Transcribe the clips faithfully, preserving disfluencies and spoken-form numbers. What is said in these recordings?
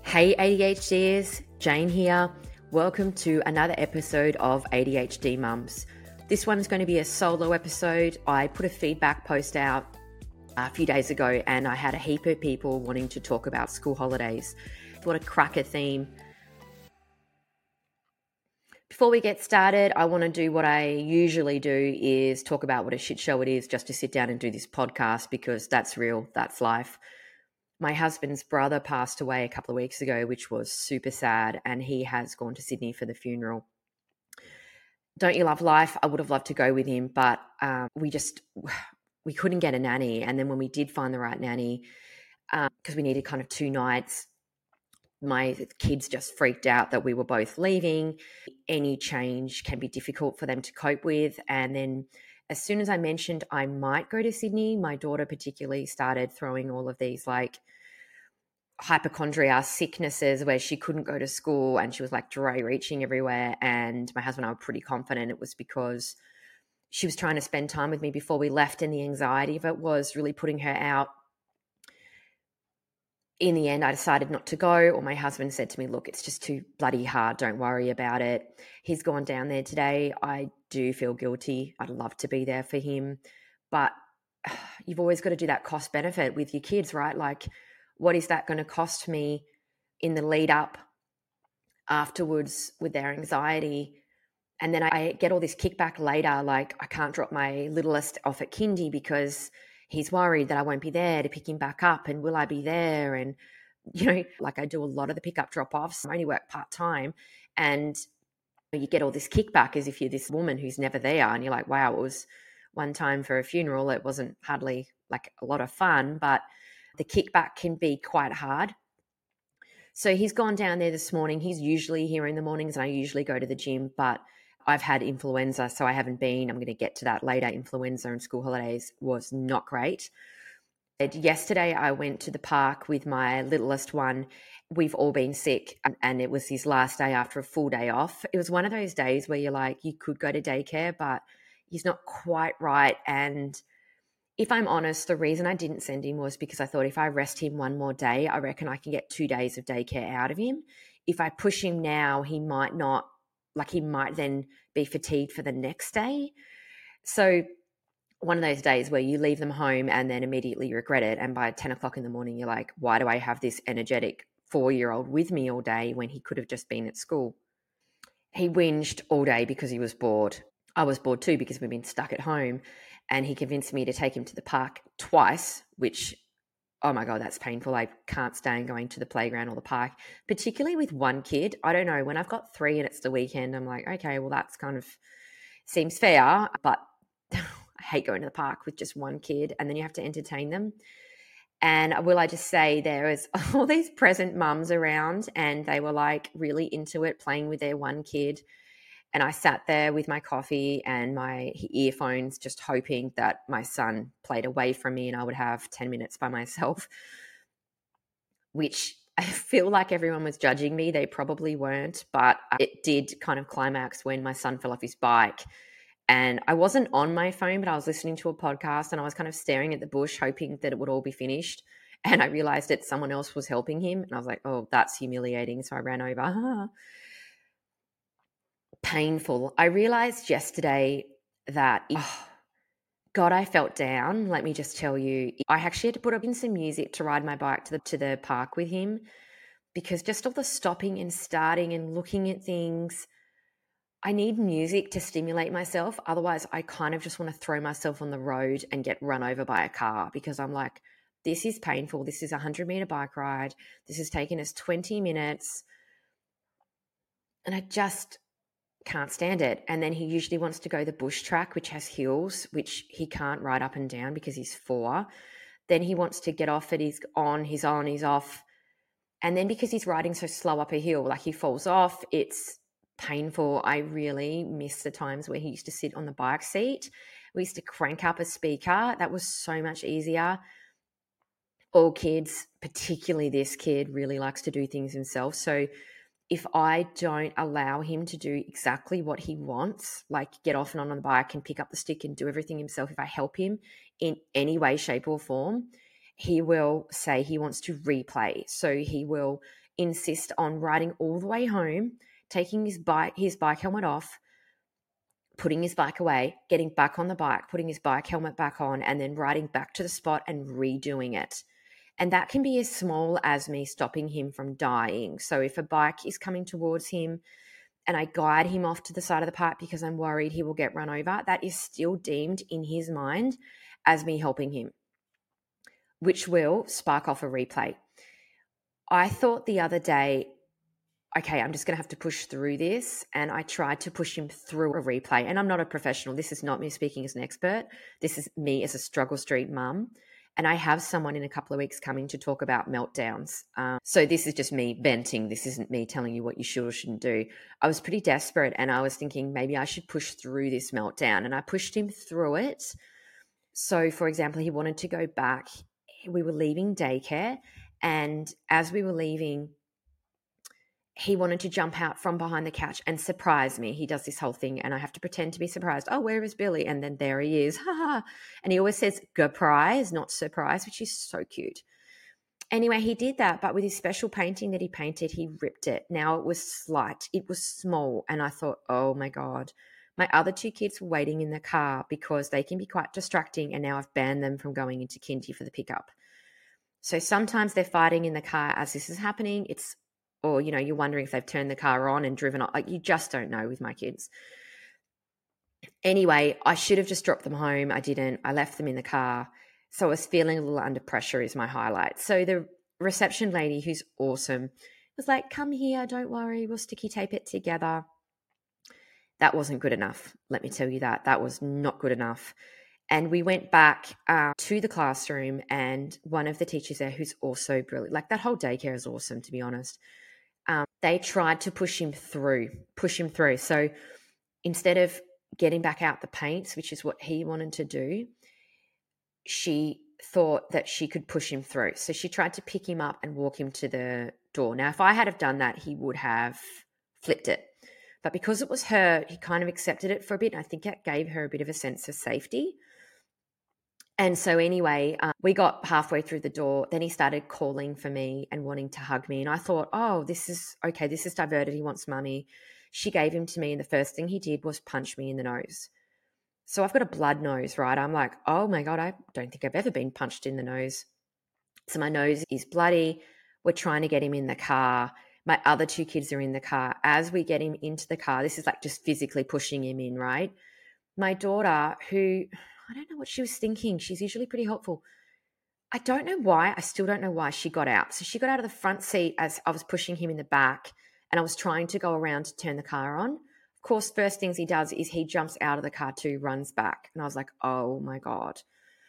Hey ADHDers, Jane here. Welcome to another episode of A D H D Mums. This one's going to be a solo episode. I put a feedback post out a few days ago and I had a heap of people wanting to talk about school holidays. What a cracker theme. Before we get started, I want to do what I usually do is talk about what a shit show it is just to sit down and do this podcast because that's real, that's life. My husband's brother passed away a couple of weeks ago, which was super sad, and he has gone to Sydney for the funeral. Don't you love life? I would have loved to go with him, but um, we just, we couldn't get a nanny. And then when we did find the right nanny, because um, we needed kind of two nights, my kids just freaked out that we were both leaving. Any change can be difficult for them to cope with. And then as soon as I mentioned I might go to Sydney, my daughter particularly started throwing all of these like hypochondria sicknesses where she couldn't go to school and she was like dry reaching everywhere. And my husband and I were pretty confident it was because she was trying to spend time with me before we left, and the anxiety of it was really putting her out. In the end, I decided not to go, or my husband said to me, look, it's just too bloody hard. Don't worry about it. He's gone down there today. I do feel guilty. I'd love to be there for him. But you've always got to do that cost benefit with your kids, right? Like, what is that going to cost me in the lead up afterwards with their anxiety? And then I get all this kickback later, like I can't drop my littlest off at kindy because he's worried that I won't be there to pick him back up, and will I be there? And, you know, like I do a lot of the pickup drop-offs. I only work part-time, and you get all this kickback as if you're this woman who's never there, and you're like, wow, it was one time for a funeral. It wasn't hardly like a lot of fun, but the kickback can be quite hard. So he's gone down there this morning. He's usually here in the mornings, and I usually go to the gym, but I've had influenza, so I haven't been. I'm going to get to that later. Influenza and school holidays was not great. Yesterday, I went to the park with my littlest one. We've all been sick, and it was his last day after a full day off. It was one of those days where you're like, you could go to daycare, but he's not quite right. And if I'm honest, the reason I didn't send him was because I thought if I rest him one more day, I reckon I can get two days of daycare out of him. If I push him now, he might not, like he might then be fatigued for the next day. So one of those days where you leave them home and then immediately regret it. And by ten o'clock in the morning, you're like, why do I have this energetic four-year-old with me all day when he could have just been at school? He whinged all day because he was bored. I was bored too because we've been stuck at home. And he convinced me to take him to the park twice, which, oh my God, that's painful. I can't stand going to the playground or the park, particularly with one kid. I don't know. When I've got three and it's the weekend, I'm like, okay, well, that's kind of seems fair. But I hate going to the park with just one kid, and then you have to entertain them. And will I just say there is all these present mums around, and they were like really into it, playing with their one kid. And I sat there with my coffee and my earphones, just hoping that my son played away from me and I would have ten minutes by myself, which I feel like everyone was judging me. They probably weren't, but it did kind of climax when my son fell off his bike. And I wasn't on my phone, but I was listening to a podcast and I was kind of staring at the bush, hoping that it would all be finished. And I realized that someone else was helping him. And I was like, oh, that's humiliating. So I ran over. Painful. I realized yesterday that, oh, God, I felt down. Let me just tell you, I actually had to put up in some music to ride my bike to the to the park with him, because just all the stopping and starting and looking at things, I need music to stimulate myself. Otherwise, I kind of just want to throw myself on the road and get run over by a car, because I'm like, this is painful. This is a hundred meter bike ride. This has taken us twenty minutes. And I just can't stand it. And then he usually wants to go the bush track, which has hills, which he can't ride up and down because he's four. Then he wants to get off it. He's on, he's on, he's off. And then because he's riding so slow up a hill, like he falls off, it's painful. I really miss the times where he used to sit on the bike seat. We used to crank up a speaker. That was so much easier. All kids, particularly this kid, really likes to do things himself. So if I don't allow him to do exactly what he wants, like get off and on on the bike and pick up the stick and do everything himself, if I help him in any way, shape or form, he will say he wants to replay. So he will insist on riding all the way home, taking his bike, his bike helmet off, putting his bike away, getting back on the bike, putting his bike helmet back on, and then riding back to the spot and redoing it. And that can be as small as me stopping him from dying. So if a bike is coming towards him and I guide him off to the side of the park because I'm worried he will get run over, that is still deemed in his mind as me helping him, which will spark off a replay. I thought the other day, okay, I'm just going to have to push through this. And I tried to push him through a replay. And I'm not a professional. This is not me speaking as an expert. This is me as a struggle street mum. And I have someone in a couple of weeks coming to talk about meltdowns. Um, so this is just me venting. This isn't me telling you what you should or shouldn't do. I was pretty desperate and I was thinking maybe I should push through this meltdown. And I pushed him through it. So, for example, he wanted to go back. We were leaving daycare. And as we were leaving, he wanted to jump out from behind the couch and surprise me. He does this whole thing and I have to pretend to be surprised. Oh, where is Billy? And then there he is. Ha ha. And he always says surprise, not surprise, which is so cute. Anyway, he did that, but with his special painting that he painted, he ripped it. Now it was slight, it was small. And I thought, oh my God, my other two kids were waiting in the car because they can be quite distracting. And now I've banned them from going into kindy for the pickup. So sometimes they're fighting in the car as this is happening. It's Or, you know, you're wondering if they've turned the car on and driven on. Like, you just don't know with my kids. Anyway, I should have just dropped them home. I didn't. I left them in the car. So I was feeling a little under pressure is my highlight. So the reception lady, who's awesome, was like, come here, don't worry, we'll sticky tape it together. That wasn't good enough. Let me tell you that. That was not good enough. And we went back uh, to the classroom and one of the teachers there, who's also brilliant, like that whole daycare is awesome, to be honest. Um, they tried to push him through, push him through. So instead of getting back out the paints, which is what he wanted to do, she thought that she could push him through. So she tried to pick him up and walk him to the door. Now, if I had have done that, he would have flipped it. But because it was her, he kind of accepted it for a bit. And I think it gave her a bit of a sense of safety. And so anyway, um, we got halfway through the door. Then he started calling for me and wanting to hug me. And I thought, oh, this is okay. This is diverted. He wants mummy. She gave him to me. And the first thing he did was punch me in the nose. So I've got a blood nose, right? I'm like, oh my God, I don't think I've ever been punched in the nose. So my nose is bloody. We're trying to get him in the car. My other two kids are in the car. As we get him into the car, this is like just physically pushing him in, right? My daughter, who... I don't know what she was thinking. She's usually pretty helpful. I don't know why. I still don't know why she got out. So she got out of the front seat as I was pushing him in the back and I was trying to go around to turn the car on. Of course, first things he does is he jumps out of the car too, runs back. And I was like, oh my God.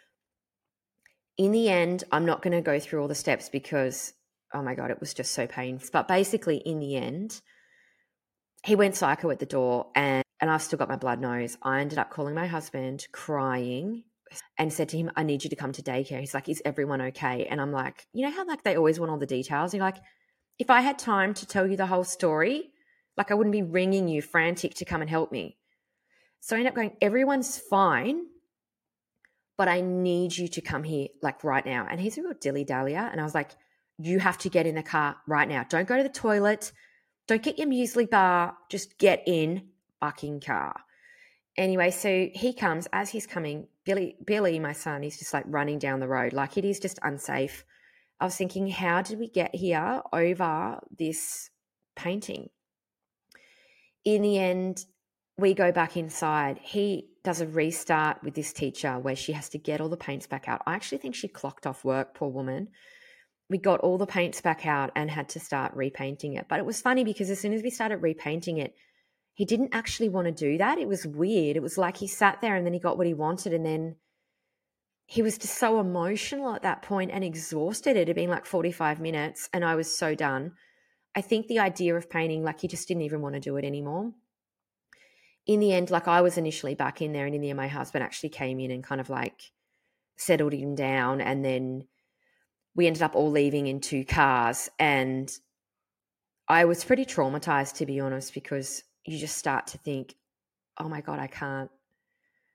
In the end, I'm not going to go through all the steps because, oh my God, it was just so painful. But basically in the end, he went psycho at the door and And I've still got my blood nose. I ended up calling my husband, crying, and said to him, I need you to come to daycare. He's like, is everyone okay? And I'm like, you know how like they always want all the details? You're like, if I had time to tell you the whole story, like I wouldn't be ringing you frantic to come and help me. So I ended up going, everyone's fine, but I need you to come here like right now. And he's a real dilly-dallyer. And I was like, you have to get in the car right now. Don't go to the toilet. Don't get your muesli bar. Just get in fucking car. Anyway, so he comes. As he's coming, Billy, Billy, my son, is just like running down the road. Like it is just unsafe. I was thinking, how did we get here over this painting? In the end, we go back inside. He does a restart with this teacher where she has to get all the paints back out. I actually think she clocked off work, poor woman. We got all the paints back out and had to start repainting it. But it was funny because as soon as we started repainting it, he didn't actually want to do that. It was weird. It was like he sat there and then he got what he wanted and then he was just so emotional at that point and exhausted. It had been like forty-five minutes and I was so done. I think the idea of painting, like he just didn't even want to do it anymore. In the end, like I was initially back in there and in the end my husband actually came in and kind of like settled him down and then we ended up all leaving in two cars and I was pretty traumatized, to be honest, because you just start to think, oh my God, I can't,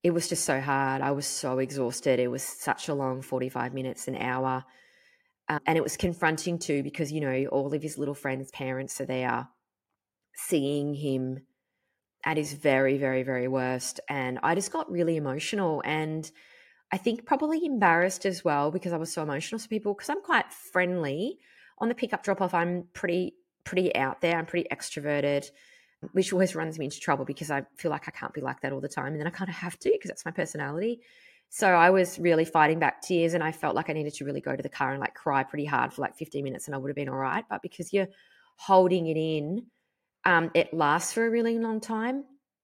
it was just so hard. I was so exhausted. It was such a long forty-five minutes, an hour. Um, and it was confronting too because, you know, all of his little friends' parents are there seeing him at his very, very, very worst. And I just got really emotional and I think probably embarrassed as well because I was so emotional to people because I'm quite friendly. On the pickup drop off, I'm pretty, pretty out there. I'm pretty extroverted, which always runs me into trouble because I feel like I can't be like that all the time. And then I kind of have to because that's my personality. So I was really fighting back tears and I felt like I needed to really go to the car and like cry pretty hard for like fifteen minutes and I would have been all right. But because you're holding it in, um, it lasts for a really long time.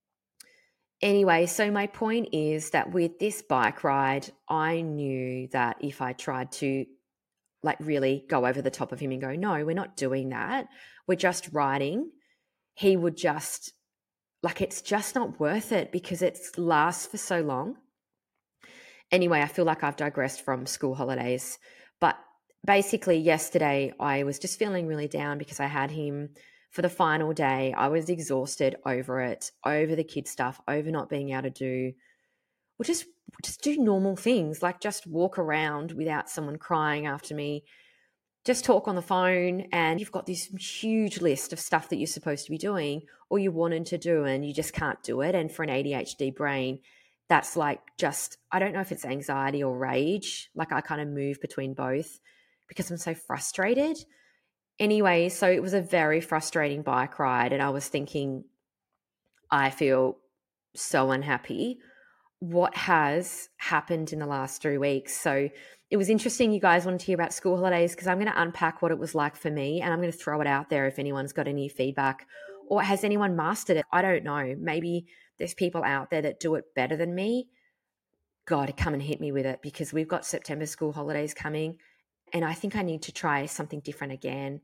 Anyway, so my point is that with this bike ride, I knew that if I tried to like really go over the top of him and go, no, we're not doing that. We're just riding. He would just like, it's just not worth it because it lasts for so long. Anyway, I feel like I've digressed from school holidays, but basically yesterday I was just feeling really down because I had him for the final day. I was exhausted over it, over the kid stuff, over not being able to do, well, just, just do normal things, like just walk around without someone crying after me, just talk on the phone, and you've got this huge list of stuff that you're supposed to be doing or you wanted to do and you just can't do it. And for an A D H D brain, that's like just, I don't know if it's anxiety or rage. Like I kind of move between both because I'm so frustrated. Anyway, so it was a very frustrating bike ride and I was thinking, I feel so unhappy. What has happened in the last three weeks? So it was interesting you guys wanted to hear about school holidays because I'm going to unpack what it was like for me and I'm going to throw it out there if anyone's got any feedback or has anyone mastered it? I don't know. Maybe there's people out there that do it better than me. God, come and hit me with it because we've got September school holidays coming and I think I need to try something different again.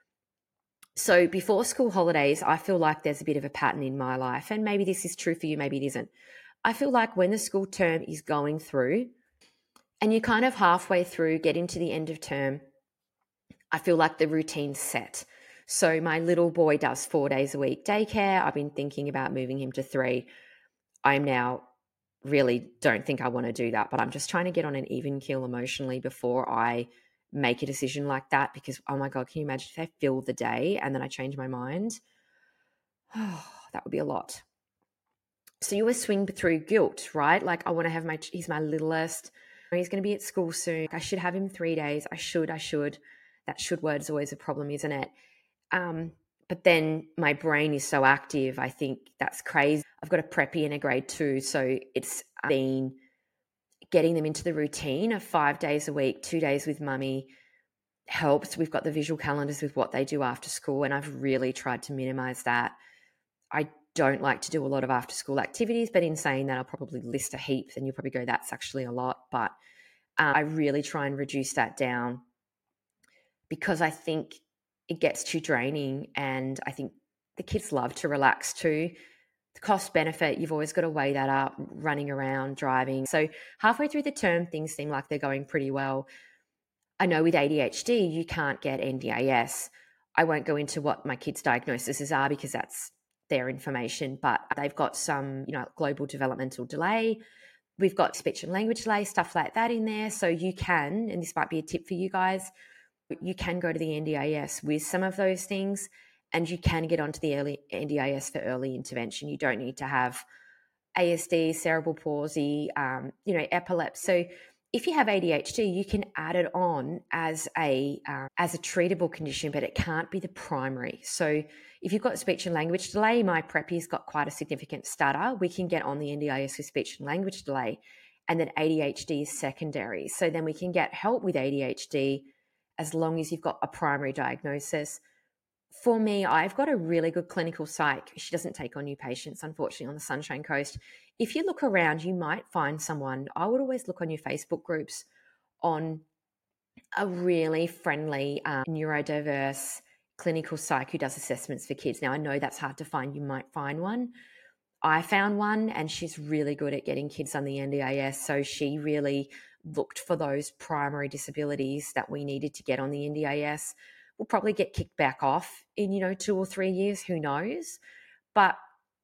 So before school holidays, I feel like there's a bit of a pattern in my life and maybe this is true for you, maybe it isn't. I feel like when the school term is going through and you're kind of halfway through getting to the end of term, I feel like the routine's set. So my little boy does four days a week daycare. I've been thinking about moving him to three. I'm now really don't think I want to do that, but I'm just trying to get on an even keel emotionally before I make a decision like that because, oh my God, can you imagine if I fill the day and then I change my mind? Oh, that would be a lot. So you always swing through guilt, right? Like I want to have my, he's my littlest. He's going to be at school soon. I should have him three days. I should, I should. That should word is always a problem, isn't it? Um, but then my brain is so active. I think that's crazy. I've got a preppy and a grade two. So it's been getting them into the routine of five days a week, two days with mummy helps. We've got the visual calendars with what they do after school. And I've really tried to minimize that. I don't like to do a lot of after school activities, but in saying that, I'll probably list a heap and you'll probably go, that's actually a lot. But um, I really try and reduce that down because I think it gets too draining and I think the kids love to relax too. The cost benefit, you've always got to weigh that up, running around, driving. So halfway through the term, things seem like they're going pretty well. I know with A D H D, you can't get N D A S. I won't go into what my kids' diagnoses are because that's their information, but they've got some, you know, global developmental delay. We've got speech and language delay, stuff like that in there. So you can, and this might be a tip for you guys, you can go to the N D A S with some of those things and you can get onto the early N D A S for early intervention. You don't need to have A S D, cerebral palsy, um, you know, epilepsy. So if you have A D H D, you can add it on as a uh, as a treatable condition, but it can't be the primary. So if you've got speech and language delay, my preppy's got quite a significant stutter, we can get on the N D A S with speech and language delay, and then A D H D is secondary. So then we can get help with A D H D as long as you've got a primary diagnosis. For me, I've got a really good clinical psych. She doesn't take on new patients, unfortunately, on the Sunshine Coast. If you look around, you might find someone. I would always look on your Facebook groups on a really friendly, um, neurodiverse clinical psych who does assessments for kids. Now, I know that's hard to find. You might find one. I found one and she's really good at getting kids on the N D A S. So she really looked for those primary disabilities that we needed to get on the N D A S. We'll probably get kicked back off in, you know, two or three years, who knows? But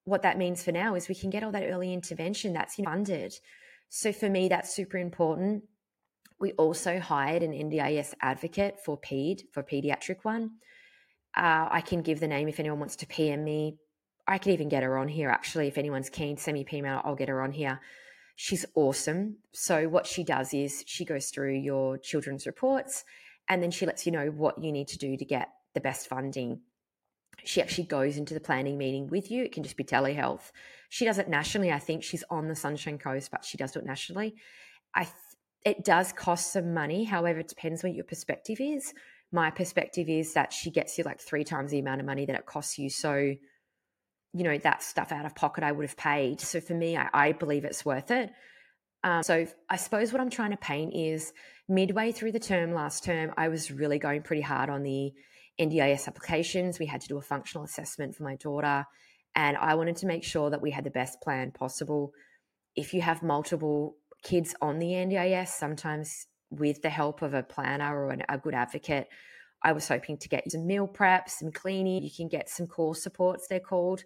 what that means for now is we can get all that early intervention that's funded. So for me, that's super important. We also hired an N D I S advocate for PED, for pediatric one. Uh, I can give the name if anyone wants to P M me. I could even get her on here, actually. If anyone's keen, send me a P M, I'll get her on here. She's awesome. So what she does is she goes through your children's reports and then she lets you know what you need to do to get the best funding. She actually goes into the planning meeting with you. It can just be telehealth. She does it nationally. I think she's on the Sunshine Coast, but she does do it nationally. I th- it does cost some money. However, it depends what your perspective is. My perspective is that she gets you like three times the amount of money that it costs you. So, you know, that stuff out of pocket I would have paid. So for me, I, I believe it's worth it. Um, so I suppose what I'm trying to paint is midway through the term last term, I was really going pretty hard on the N D I S applications. We had to do a functional assessment for my daughter, and I wanted to make sure that we had the best plan possible. If you have multiple kids on the N D I S, sometimes with the help of a planner or an, a good advocate, I was hoping to get some meal prep, some cleaning. You can get some core supports, they're called.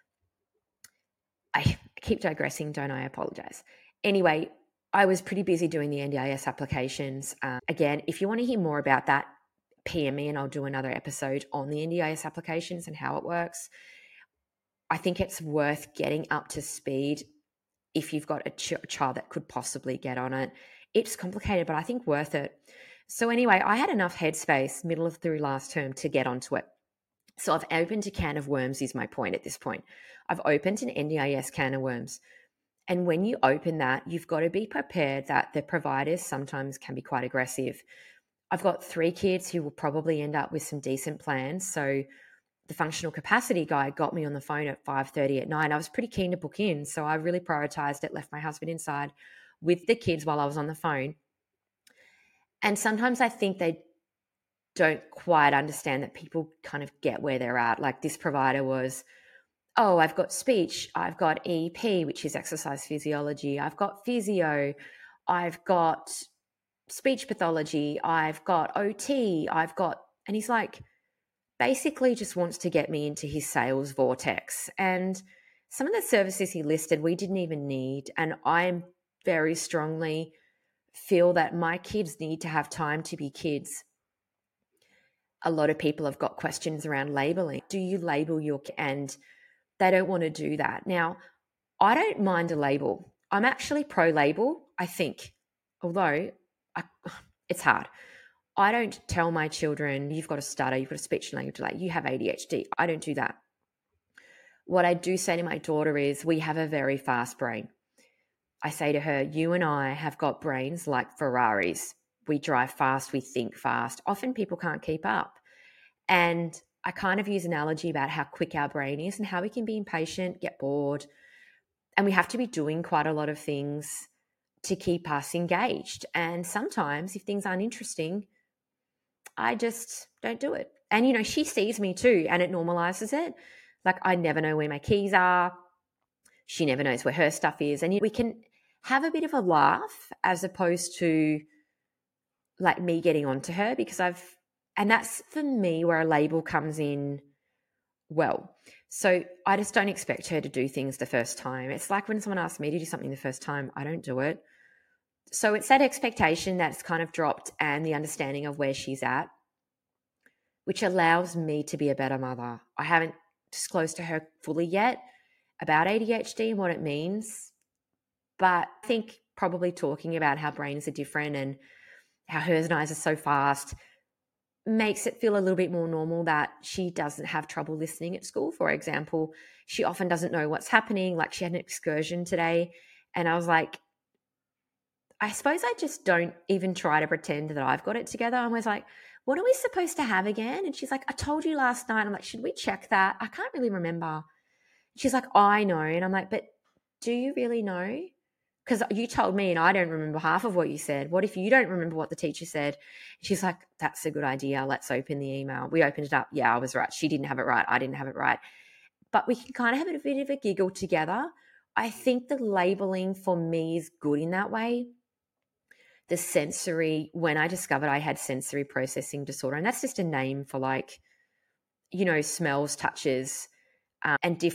I keep digressing, don't I? I apologize. Anyway, I was pretty busy doing the N D I S applications. Um, again, if you want to hear more about that, P M me and I'll do another episode on the N D I S applications and how it works. I think it's worth getting up to speed if you've got a ch- child that could possibly get on it. It's complicated, but I think worth it. So anyway, I had enough headspace middle of through last term to get onto it. So I've opened a can of worms is my point at this point. I've opened an N D I S can of worms. And when you open that, you've got to be prepared that the providers sometimes can be quite aggressive. I've got three kids who will probably end up with some decent plans. So the functional capacity guy got me on the phone at five thirty at night. I was pretty keen to book in. So I really prioritized it, left my husband inside with the kids while I was on the phone. And sometimes I think they don't quite understand that people kind of get where they're at. Like this provider was, oh, I've got speech, I've got E P, which is exercise physiology, I've got physio, I've got speech pathology, I've got O T, I've got, and he's like, basically just wants to get me into his sales vortex. And some of the services he listed, we didn't even need. And I very strongly feel that my kids need to have time to be kids. A lot of people have got questions around labeling. Do you label your, and they don't want to do that. Now, I don't mind a label. I'm actually pro-label, I think, although I, it's hard. I don't tell my children, you've got a stutter, you've got a speech and language delay, you have A D H D. I don't do that. What I do say to my daughter is, we have a very fast brain. I say to her, you and I have got brains like Ferraris. We drive fast, we think fast. Often people can't keep up. And I kind of use an analogy about how quick our brain is and how we can be impatient, get bored, and we have to be doing quite a lot of things to keep us engaged. And sometimes if things aren't interesting, I just don't do it. And, you know, she sees me too, and it normalizes it. Like I never know where my keys are. She never knows where her stuff is. And we can have a bit of a laugh as opposed to like me getting onto her, because I've, and that's for me where a label comes in well. So I just don't expect her to do things the first time. It's like when someone asks me to do something the first time, I don't do it. So it's that expectation that's kind of dropped and the understanding of where she's at, which allows me to be a better mother. I haven't disclosed to her fully yet about A D H D and what it means, but I think probably talking about how brains are different and how hers and ours are so fast makes it feel a little bit more normal that she doesn't have trouble listening at school, for example. She often doesn't know what's happening. Like she had an excursion today and I was like, I suppose I just don't even try to pretend that I've got it together. I was like, what are we supposed to have again? And she's like, I told you last night. I'm like, should we check that? I can't really remember. She's like, I know. And I'm like, but do you really know? Because you told me and I don't remember half of what you said. What if you don't remember what the teacher said? She's like, that's a good idea. Let's open the email. We opened it up. Yeah, I was right. She didn't have it right. I didn't have it right. But we can kind of have a bit of a giggle together. I think the labeling for me is good in that way. The sensory, when I discovered I had sensory processing disorder, and that's just a name for like, you know, smells, touches, um, and different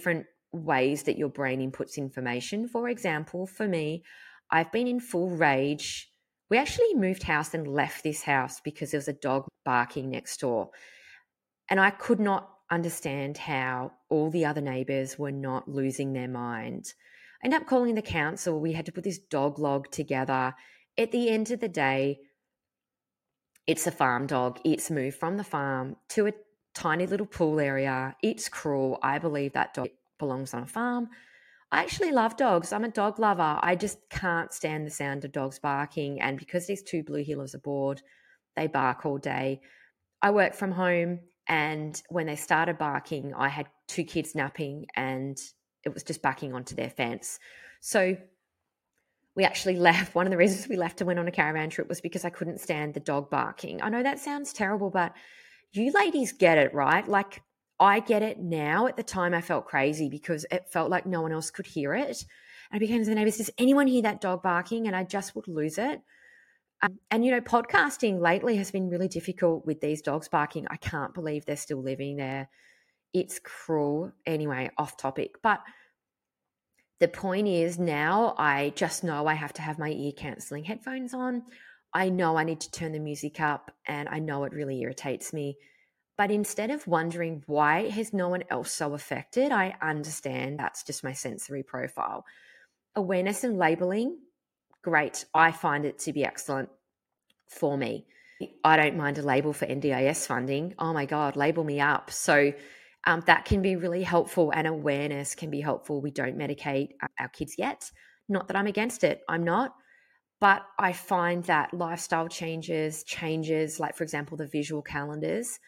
ways that your brain inputs information. For example, for me, I've been in full rage. We actually moved house and left this house because there was a dog barking next door. And I could not understand how all the other neighbours were not losing their mind. I ended up calling the council. We had to put this dog log together. At the end of the day, it's a farm dog. It's moved from the farm to a tiny little pool area. It's cruel. I believe that dog belongs on a farm. I actually love dogs. I'm a dog lover. I just can't stand the sound of dogs barking. And because these two blue heelers are bored, they bark all day. I work from home, and when they started barking, I had two kids napping and it was just backing onto their fence. So we actually left. One of the reasons we left and went on a caravan trip was because I couldn't stand the dog barking. I know that sounds terrible, but you ladies get it, right? Like, I get it now. At the time, I felt crazy because it felt like no one else could hear it. And I became to the neighbors, does anyone hear that dog barking? And I just would lose it. Um, and, you know, podcasting lately has been really difficult with these dogs barking. I can't believe they're still living there. It's cruel. Anyway, off topic. But the point is, now I just know I have to have my ear cancelling headphones on. I know I need to turn the music up, and I know it really irritates me. But instead of wondering why has no one else so affected, I understand that's just my sensory profile. Awareness and labeling, great. I find it to be excellent for me. I don't mind a label for N D I S funding. Oh my God, label me up. So um, that can be really helpful, and awareness can be helpful. We don't medicate our kids yet. Not that I'm against it. I'm not. But I find that lifestyle changes, changes, like for example, the visual calendars.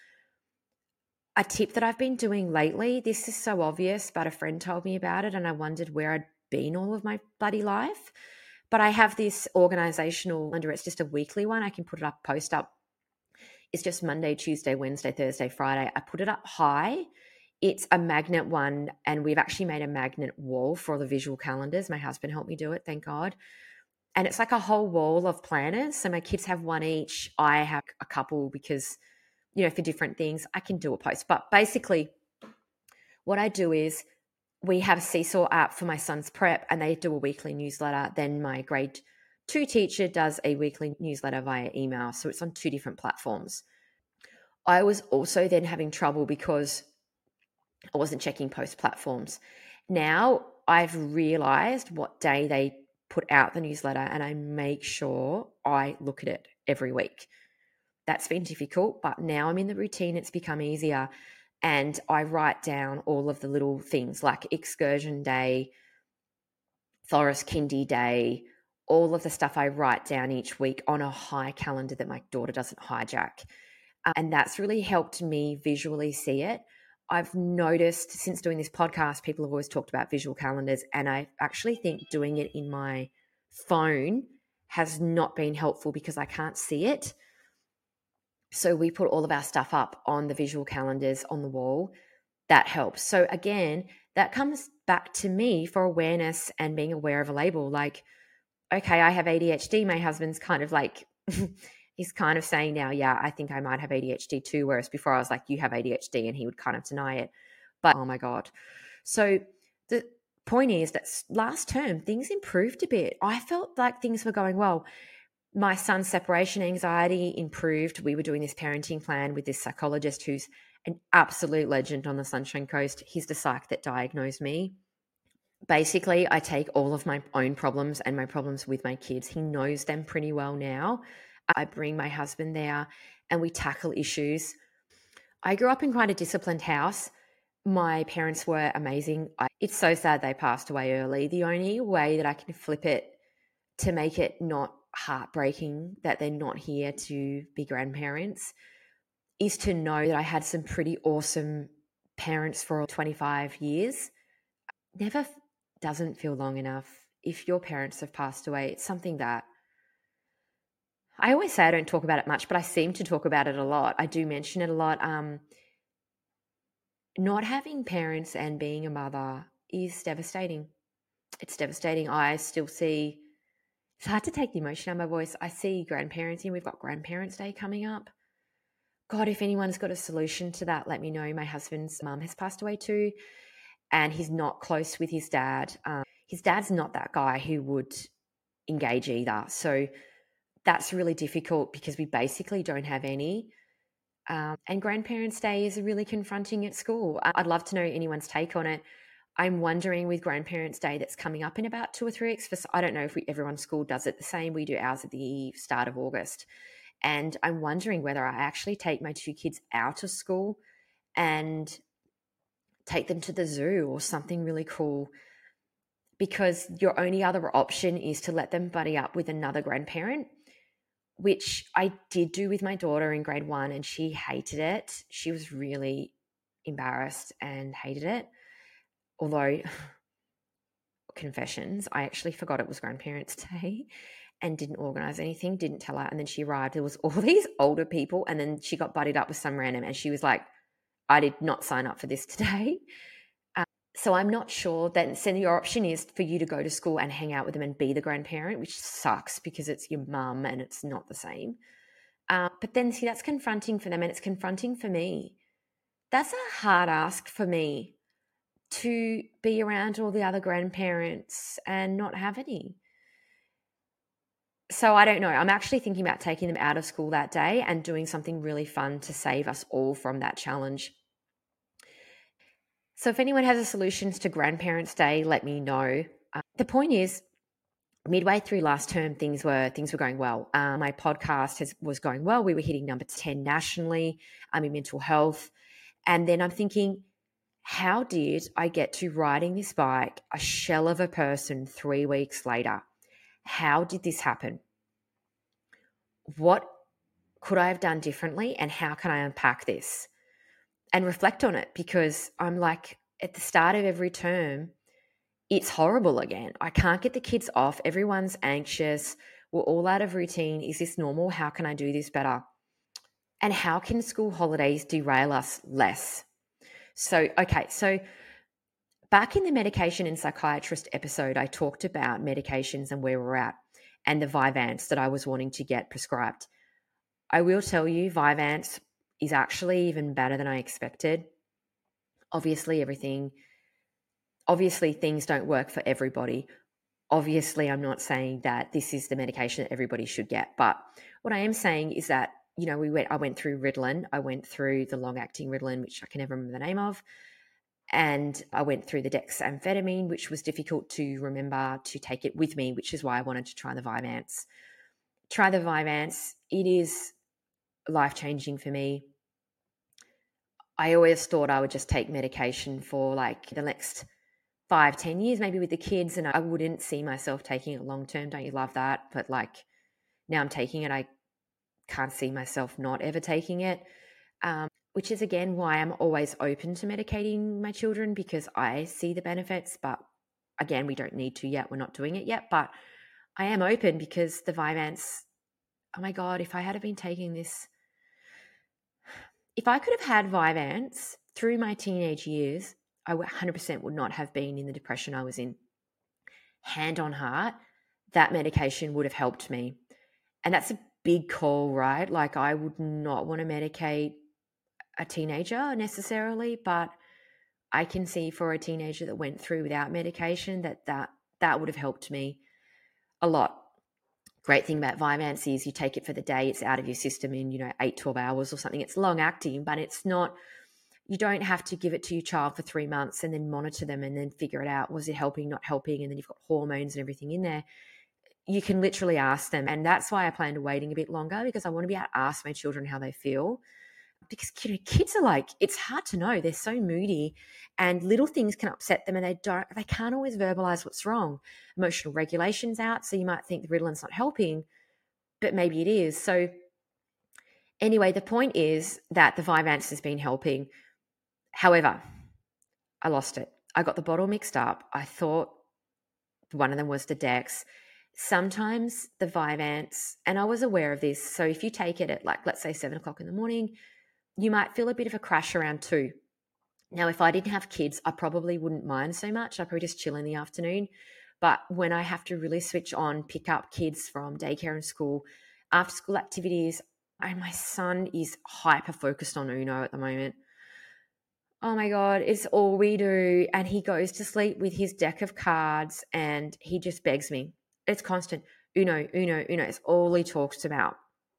A tip that I've been doing lately, this is so obvious, but a friend told me about it and I wondered where I'd been all of my bloody life. But I have this organizational calendar. It's just a weekly one. I can put it up, post up. It's just Monday, Tuesday, Wednesday, Thursday, Friday. I put it up high. It's a magnet one, and we've actually made a magnet wall for all the visual calendars. My husband helped me do it, thank God. And it's like a whole wall of planners. So my kids have one each. I have a couple because, you know, for different things, I can do a post. But basically, what I do is we have a Seesaw app for my son's prep, and they do a weekly newsletter. Then my grade two teacher does a weekly newsletter via email. So it's on two different platforms. I was also then having trouble because I wasn't checking post platforms. Now I've realized what day they put out the newsletter, and I make sure I look at it every week. That's been difficult, but now I'm in the routine. It's become easier. And I write down all of the little things like excursion day, forest kindy day, all of the stuff I write down each week on a high calendar that my daughter doesn't hijack. And that's really helped me visually see it. I've noticed since doing this podcast, people have always talked about visual calendars, and I actually think doing it in my phone has not been helpful because I can't see it. So we put all of our stuff up on the visual calendars on the wall. That helps. So again, that comes back to me for awareness and being aware of a label. Like, okay, I have A D H D. My husband's kind of like, he's kind of saying now, yeah, I think I might have A D H D too. Whereas before I was like, you have A D H D, and he would kind of deny it. But oh my God. So the point is that last term, things improved a bit. I felt like things were going well. My son's separation anxiety improved. We were doing this parenting plan with this psychologist who's an absolute legend on the Sunshine Coast. He's the psych that diagnosed me. Basically, I take all of my own problems and my problems with my kids. He knows them pretty well now. I bring my husband there and we tackle issues. I grew up in quite a disciplined house. My parents were amazing. I, it's so sad they passed away early. The only way that I can flip it to make it not heartbreaking that they're not here to be grandparents is to know that I had some pretty awesome parents for twenty-five years. Never doesn't feel long enough. If your parents have passed away, it's something that I always say I don't talk about it much, but I seem to talk about it a lot. I do mention it a lot. Um, not having parents and being a mother is devastating. It's devastating. I still see, it's hard to take the emotion out of my voice. I see grandparenting. We've got Grandparents' Day coming up. God, if anyone's got a solution to that, let me know. My husband's mum has passed away too. and he's not close with his dad. Um, his dad's not that guy who would engage either. So that's really difficult because we basically don't have any. Um, and Grandparents' Day is really confronting at school. I'd love to know anyone's take on it. I'm wondering with Grandparents' Day that's coming up in about two or three weeks. For, I don't know if we, everyone's school does it the same. We do ours at the start of August. And I'm wondering whether I actually take my two kids out of school and take them to the zoo or something really cool, because your only other option is to let them buddy up with another grandparent, which I did do with my daughter in grade one, and she hated it. She was really embarrassed and hated it. Although, confessions, I actually forgot it was Grandparents' Day and didn't organise anything, didn't tell her. And then she arrived, there was all these older people, and then she got buddied up with some random, and she was like, I did not sign up for this today. Um, so I'm not sure that, so your option is for you to go to school and hang out with them and be the grandparent, which sucks because it's your mum and it's not the same. Um, but then, see, that's confronting for them, and it's confronting for me. That's a hard ask for me, to be around all the other grandparents and not have any. So I don't know. I'm actually thinking about taking them out of school that day and doing something really fun to save us all from that challenge. So if anyone has a solutions to Grandparents' Day, let me know. Uh, the point is, midway through last term, things were things were going well. Uh, my podcast has, was going well. We were hitting number ten nationally. I'm in mental health. And then I'm thinking, how did I get to riding this bike, a shell of a person, three weeks later? How did this happen? What could I have done differently, and how can I unpack this and reflect on it? Because I'm like, at the start of every term, it's horrible again. I can't get the kids off. Everyone's anxious. We're all out of routine. Is this normal? How can I do this better? And how can school holidays derail us less? So, okay, so back in the medication and psychiatrist episode, I talked about medications and where we're at and the Vyvanse that I was wanting to get prescribed. I will tell you, Vyvanse is actually even better than I expected. Obviously, everything, obviously things don't work for everybody. Obviously, I'm not saying that this is the medication that everybody should get. But what I am saying is that, you know, we went, I went through Ritalin. I went through the long-acting Ritalin, which I can never remember the name of. And I went through the dexamphetamine, which was difficult to remember to take it with me, which is why I wanted to try the Vyvanse. Try the Vyvanse. It is life-changing for me. I always thought I would just take medication for like the next five, ten years, maybe with the kids, and I wouldn't see myself taking it long-term. Don't you love that? But like now I'm taking it, I can't see myself not ever taking it. Um, which is, again, why I'm always open to medicating my children, because I see the benefits. But again, we don't need to yet. We're not doing it yet. But I am open because the Vyvanse, oh my God, if I had been taking this, if I could have had Vyvanse through my teenage years, I one hundred percent would not have been in the depression I was in. Hand on heart, that medication would have helped me. And that's a big call, right? Like, I would not want to medicate a teenager necessarily, but I can see for a teenager that went through without medication that that, that would have helped me a lot. Great thing about Vyvanse is you take it for the day, it's out of your system in, you know, eight, twelve hours or something. It's long acting, but it's not, you don't have to give it to your child for three months and then monitor them and then figure it out. Was it helping, not helping? And then you've got hormones and everything in there. You can literally ask them. And that's why I plan to waiting a bit longer, because I want to be able to ask my children how they feel. Because, you know, kids are like, it's hard to know. They're so moody, and little things can upset them, and they don't, they can't always verbalize what's wrong. Emotional regulation's out. So you might think the Ritalin's not helping, but maybe it is. So anyway, the point is that the Vyvanse has been helping. However, I lost it. I got the bottle mixed up. I thought one of them was the Dex. Sometimes the Vyvanse, and I was aware of this. So if you take it at, like, let's say seven o'clock in the morning, you might feel a bit of a crash around two. Now, if I didn't have kids, I probably wouldn't mind so much. I'd probably just chill in the afternoon. But when I have to really switch on, pick up kids from daycare and school, after school activities, and my son is hyper focused on Uno at the moment. Oh my God, it's all we do. And he goes to sleep with his deck of cards and he just begs me. It's constant. Uno, Uno, Uno. It's all he talks about.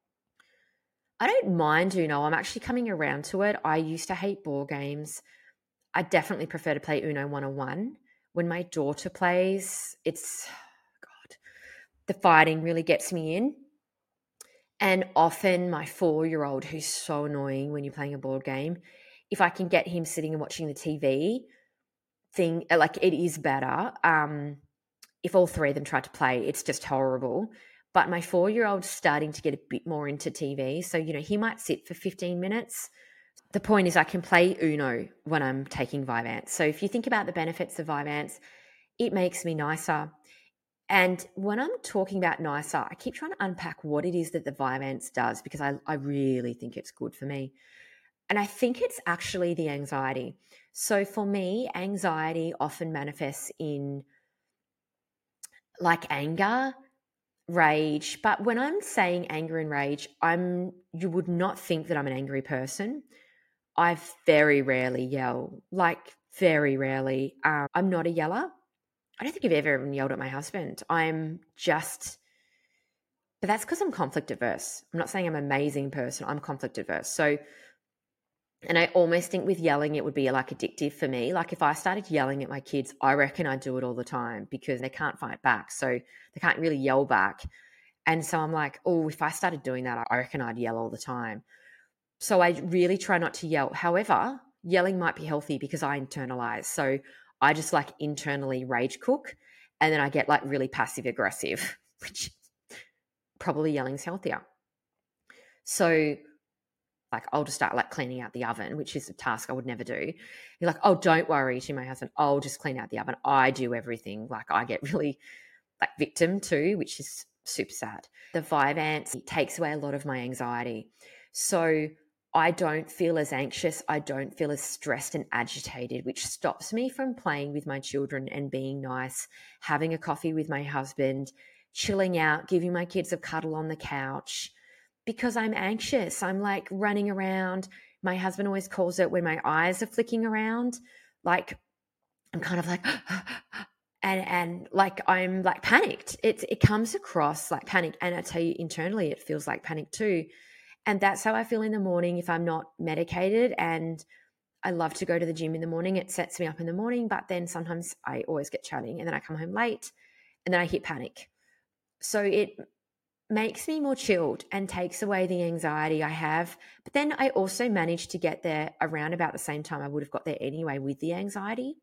I don't mind Uno. I'm actually coming around to it. I used to hate board games. I definitely prefer to play Uno one-on-one. When my daughter plays, it's, God, the fighting really gets me in. And often my four-year-old, who's so annoying when you're playing a board game, if I can get him sitting and watching the T V thing, like it is better. Um, if all three of them tried to play, it's just horrible. But my four-year-old's starting to get a bit more into T V. So, you know, he might sit for fifteen minutes. The point is I can play Uno when I'm taking Vyvanse. So if you think about the benefits of Vyvanse, it makes me nicer. And when I'm talking about nicer, I keep trying to unpack what it is that the Vyvanse does because I, I really think it's good for me. And I think it's actually the anxiety. So for me, anxiety often manifests in like anger, rage. But when I'm saying anger and rage, I'm you would not think that I'm an angry person. I very rarely yell, like very rarely. Um, I'm not a yeller. I don't think I've ever even yelled at my husband. I'm just, but that's because I'm conflict averse. I'm not saying I'm an amazing person. I'm conflict averse. So, and I almost think with yelling, it would be like addictive for me. Like if I started yelling at my kids, I reckon I'd do it all the time because they can't fight back. So they can't really yell back. And so I'm like, oh, if I started doing that, I reckon I'd yell all the time. So I really try not to yell. However, yelling might be healthy because I internalize. So I just like internally rage cook and then I get like really passive aggressive, which probably yelling's healthier. So like I'll just start like cleaning out the oven, which is a task I would never do. You're like, oh, don't worry to my husband. I'll just clean out the oven. I do everything. Like I get really like victim too, which is super sad. The Vyvanse takes away a lot of my anxiety. So I don't feel as anxious. I don't feel as stressed and agitated, which stops me from playing with my children and being nice, having a coffee with my husband, chilling out, giving my kids a cuddle on the couch because I'm anxious. I'm like running around. My husband always calls it when my eyes are flicking around. Like I'm kind of like, and and like I'm like panicked. It it comes across like panic, and I tell you internally, it feels like panic too. And that's how I feel in the morning if I'm not medicated. And I love to go to the gym in the morning. It sets me up in the morning, but then sometimes I always get chatting, and then I come home late, and then I hit panic. So it makes me more chilled and takes away the anxiety I have. But then I also manage to get there around about the same time I would have got there anyway with the anxiety.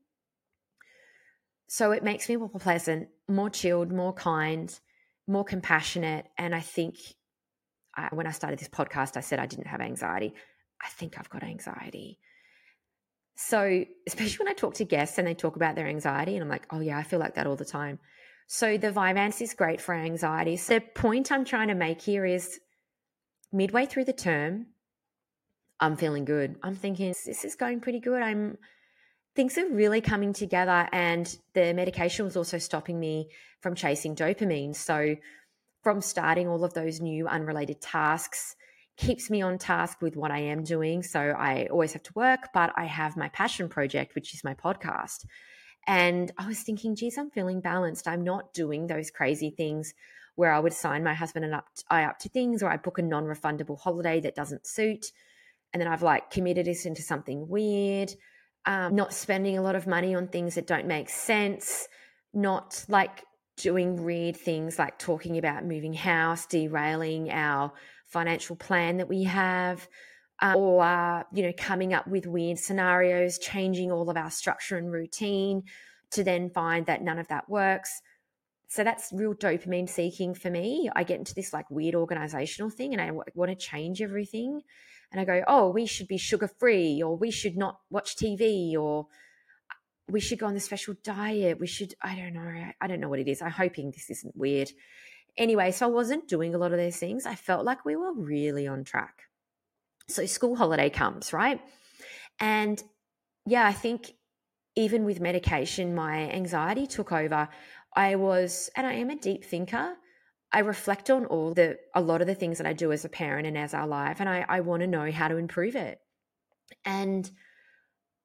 So it makes me more pleasant, more chilled, more kind, more compassionate. And I think I, when I started this podcast, I said I didn't have anxiety. I think I've got anxiety. So especially when I talk to guests and they talk about their anxiety and I'm like, oh yeah, I feel like that all the time. So the Vyvanse is great for anxiety. So the point I'm trying to make here is midway through the term, I'm feeling good. I'm thinking this is going pretty good. I'm things are really coming together, and the medication was also stopping me from chasing dopamine. So from starting all of those new unrelated tasks keeps me on task with what I am doing. So I always have to work, but I have my passion project, which is my podcast. And I was thinking, geez, I'm feeling balanced. I'm not doing those crazy things where I would sign my husband and up to, I up to things, or I book a non-refundable holiday that doesn't suit. And then I've like committed this into something weird. Um, not spending a lot of money on things that don't make sense, not like doing weird things like talking about moving house, derailing our financial plan that we have, um, or, uh, you know, coming up with weird scenarios, changing all of our structure and routine to then find that none of that works. So that's real dopamine seeking for me. I get into this like weird organizational thing and I w- want to change everything. And I go, oh, we should be sugar free, or we should not watch T V, or we should go on the special diet. We should, I don't know. I don't know what it is. I'm hoping this isn't weird. Anyway, so I wasn't doing a lot of those things. I felt like we were really on track. So school holiday comes, right? And yeah, I think even with medication, my anxiety took over. I was, and I am a deep thinker. I reflect on all the, a lot of the things that I do as a parent and as our life, and I, I want to know how to improve it. And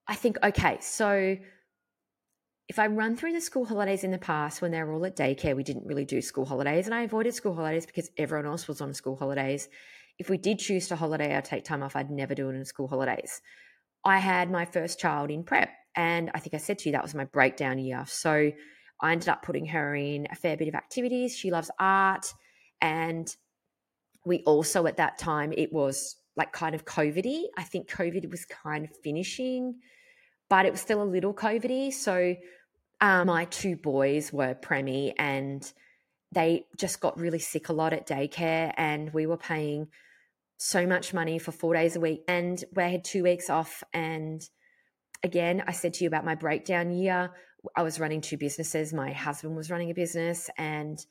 I think, okay, so if I run through the school holidays in the past when they were all at daycare, we didn't really do school holidays, and I avoided school holidays because everyone else was on school holidays. If we did choose to holiday or take time off, I'd never do it in school holidays. I had my first child in prep, and I think I said to you that was my breakdown year. So I ended up putting her in a fair bit of activities. She loves art, and we also at that time, it was like kind of COVID-y. I think COVID was kind of finishing, but it was still a little COVID-y. So um, my two boys were preemie, and they just got really sick a lot at daycare, and we were paying so much money for four days a week, and we had two weeks off. And again, I said to you about my breakdown year. I was running two businesses. My husband was running a business, and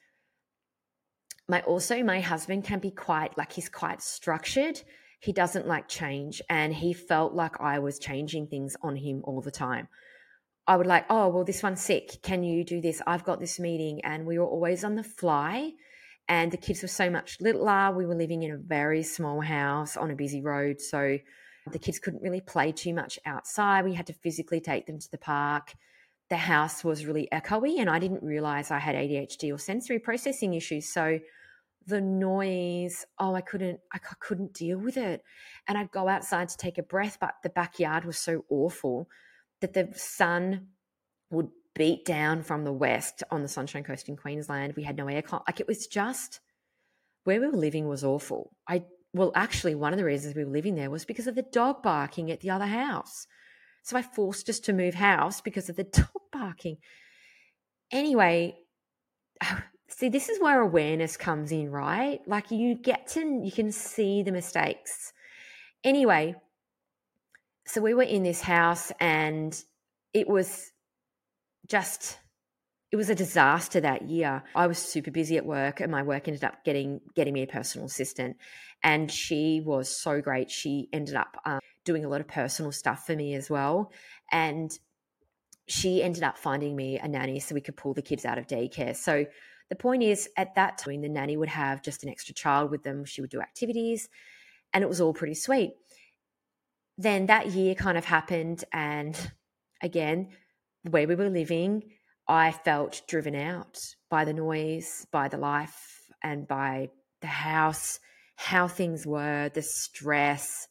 my also my husband can be quite like he's quite structured. He doesn't like change, and he felt like I was changing things on him all the time. I would like, oh, well, this one's sick. Can you do this? I've got this meeting. And we were always on the fly. And the kids were so much littler. We were living in a very small house on a busy road. So the kids couldn't really play too much outside. We had to physically take them to the park. The house was really echoey, and I didn't realize I had A D H D or sensory processing issues. So the noise, oh, I couldn't, I couldn't deal with it. And I'd go outside to take a breath, but the backyard was so awful that the sun would beat down from the west on the Sunshine Coast in Queensland. We had no aircon. Like, it was just, where we were living was awful. I well, actually, one of the reasons we were living there was because of the dog barking at the other house. So I forced us to move house because of the dog barking. Anyway, see, this is where awareness comes in, right? Like, you get to, you can see the mistakes. Anyway, so we were in this house, and it was just, it was a disaster that year. I was super busy at work, and my work ended up getting getting me a personal assistant, and she was so great. She ended up um, doing a lot of personal stuff for me as well, and she ended up finding me a nanny so we could pull the kids out of daycare. So the point is, at that time, the nanny would have just an extra child with them. She would do activities, and it was all pretty sweet. Then that year kind of happened, and again, where we were living, I felt driven out by the noise, by the life, and by the house, how things were, the stress.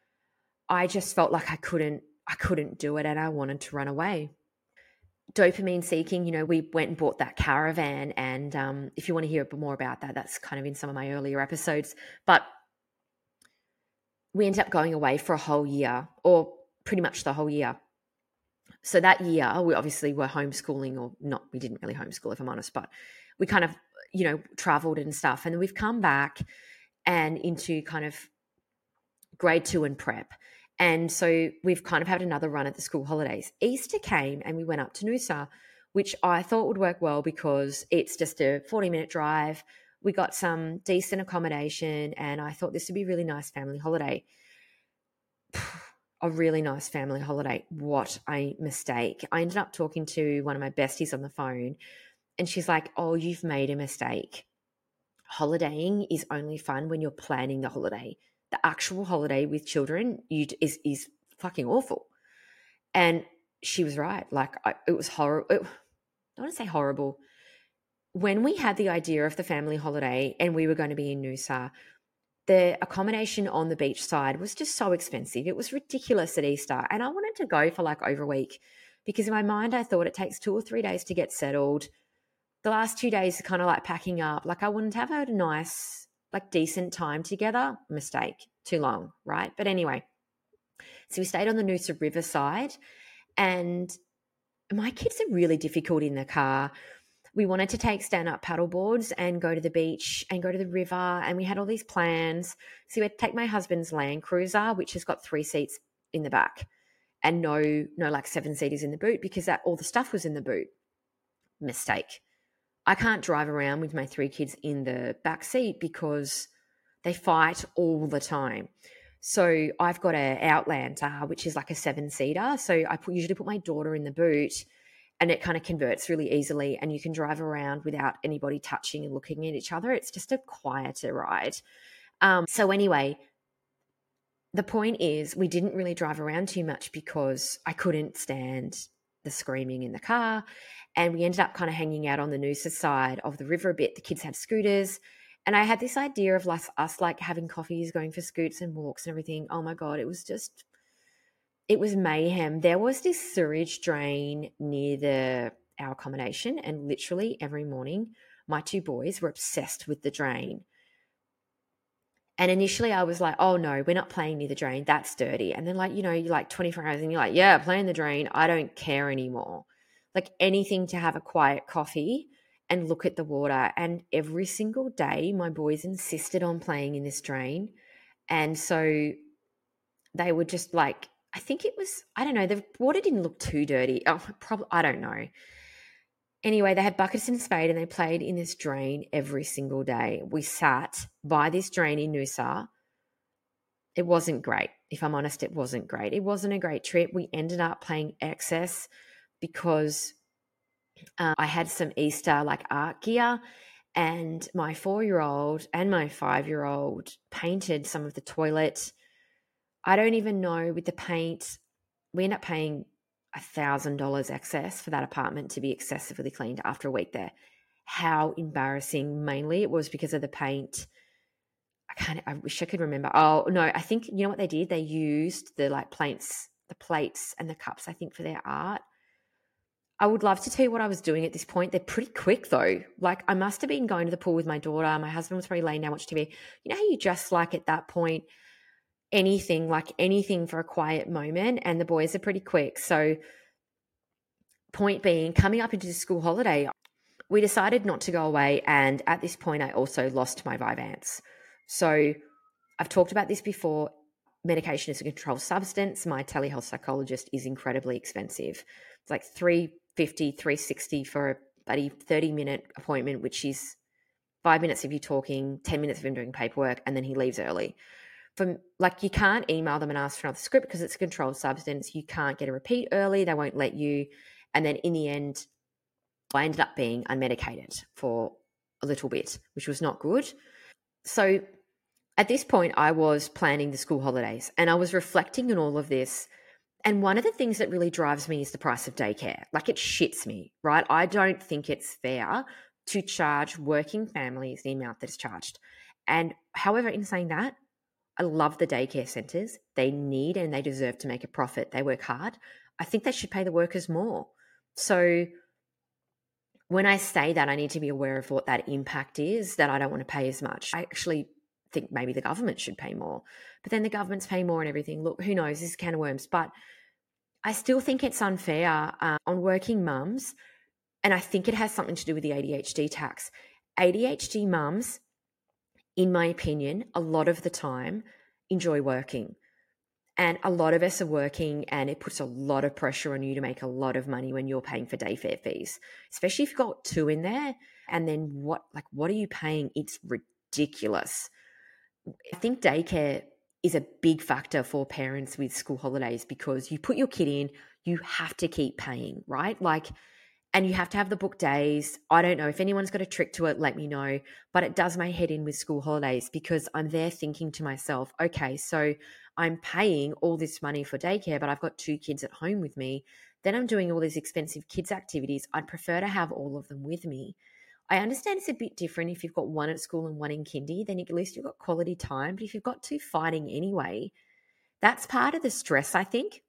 I just felt like I couldn't, I couldn't do it, and I wanted to run away. Dopamine seeking, you know, we went and bought that caravan, and um, if you want to hear more about that, that's kind of in some of my earlier episodes. But we ended up going away for a whole year, or pretty much the whole year. So that year, we obviously were homeschooling, or not, we didn't really homeschool, if I'm honest, but we kind of, you know, traveled and stuff. And then we've come back and into kind of grade two and prep. And so we've kind of had another run at the school holidays. Easter came, and we went up to Noosa, which I thought would work well because it's just a forty minute drive. We got some decent accommodation, and I thought this would be a really nice family holiday. A really nice family holiday. What a mistake. I ended up talking to one of my besties on the phone, and she's like, oh, you've made a mistake. Holidaying is only fun when you're planning the holiday. The actual holiday with children you, is, is fucking awful. And she was right. Like, I, it was horrible. I don't want to say horrible. When we had the idea of the family holiday and we were going to be in Noosa, the accommodation on the beach side was just so expensive. It was ridiculous at Easter. And I wanted to go for like over a week because in my mind, I thought it takes two or three days to get settled. The last two days are kind of like packing up. Like, I wanted to have a nice, like decent time together. Mistake. Too long, right? But anyway, so we stayed on the Noosa River side, and my kids are really difficult in the car. We wanted to take stand-up paddle boards and go to the beach and go to the river, and we had all these plans. So we had to take my husband's Land Cruiser, which has got three seats in the back, and no, no like seven seaters in the boot because that all the stuff was in the boot. Mistake. I can't drive around with my three kids in the back seat because they fight all the time. So I've got an Outlander, which is like a seven-seater. So I put, usually put my daughter in the boot, and it kind of converts really easily, and you can drive around without anybody touching and looking at each other. It's just a quieter ride. Um, so anyway, the point is, we didn't really drive around too much because I couldn't stand the screaming in the car. And we ended up kind of hanging out on the Noosa side of the river a bit. The kids had scooters. And I had this idea of like us like having coffees, going for scoots and walks and everything. Oh my God, it was just, it was mayhem. There was this sewage drain near the our accommodation, and literally every morning my two boys were obsessed with the drain. And initially I was like, oh no, we're not playing near the drain. That's dirty. And then like, you know, you're like twenty-four hours and you're like, yeah, playing the drain. I don't care anymore. Like anything to have a quiet coffee and look at the water. And every single day my boys insisted on playing in this drain. And so they were just like, I think it was, I don't know, the water didn't look too dirty. Oh, probably, I don't know. Anyway, they had buckets and a spade and they played in this drain every single day. We sat by this drain in Noosa. It wasn't great. If I'm honest, it wasn't great. It wasn't a great trip. We ended up playing excess because uh, I had some Easter like art gear, and my four-year-old and my five-year-old painted some of the toilet. I don't even know with the paint. We ended up paying one thousand dollars excess for that apartment to be excessively cleaned after a week there. How embarrassing. Mainly it was because of the paint. I can't, I wish I could remember. Oh, no, I think, you know what they did? They used the like plates, the plates and the cups, I think, for their art. I would love to tell you what I was doing at this point. They're pretty quick though. Like I must have been going to the pool with my daughter. My husband was probably laying down watching T V. You know how you just like at that point, anything, like anything for a quiet moment, and the boys are pretty quick. So point being, coming up into the school holiday, we decided not to go away. And at this point, I also lost my Vyvanse. So I've talked about this before. Medication is a controlled substance. My telehealth psychologist is incredibly expensive. It's like three hundred fifty dollars, three hundred sixty dollars for a bloody thirty minute appointment, which is five minutes of you talking, ten minutes of him doing paperwork, and then he leaves early. From like, you can't email them and ask for another script because it's a controlled substance. You can't get a repeat early. They won't let you. And then in the end, I ended up being unmedicated for a little bit, which was not good. So at this point, I was planning the school holidays and I was reflecting on all of this. And one of the things that really drives me is the price of daycare. Like it shits me, right? I don't think it's fair to charge working families the amount that is charged. And however, in saying that, I love the daycare centres. They need and they deserve to make a profit. They work hard. I think they should pay the workers more. So when I say that, I need to be aware of what that impact is, that I don't want to pay as much. I actually think maybe the government should pay more. But then the government's paying more and everything. Look, who knows? This is a can of worms. But I still think it's unfair uh, on working mums. And I think it has something to do with the A D H D tax. A D H D mums, in my opinion, a lot of the time enjoy working. And a lot of us are working and it puts a lot of pressure on you to make a lot of money when you're paying for daycare fees, especially if you've got two in there. And then what, like, what are you paying? It's ridiculous. I think daycare is a big factor for parents with school holidays because you put your kid in, you have to keep paying, right? Like, and you have to have the book days. I don't know if anyone's got a trick to it, let me know. But it does my head in with school holidays because I'm there thinking to myself, okay, so I'm paying all this money for daycare, but I've got two kids at home with me. Then I'm doing all these expensive kids activities. I'd prefer to have all of them with me. I understand it's a bit different if you've got one at school and one in kindy, then at least you've got quality time. But if you've got two fighting anyway, that's part of the stress, I think.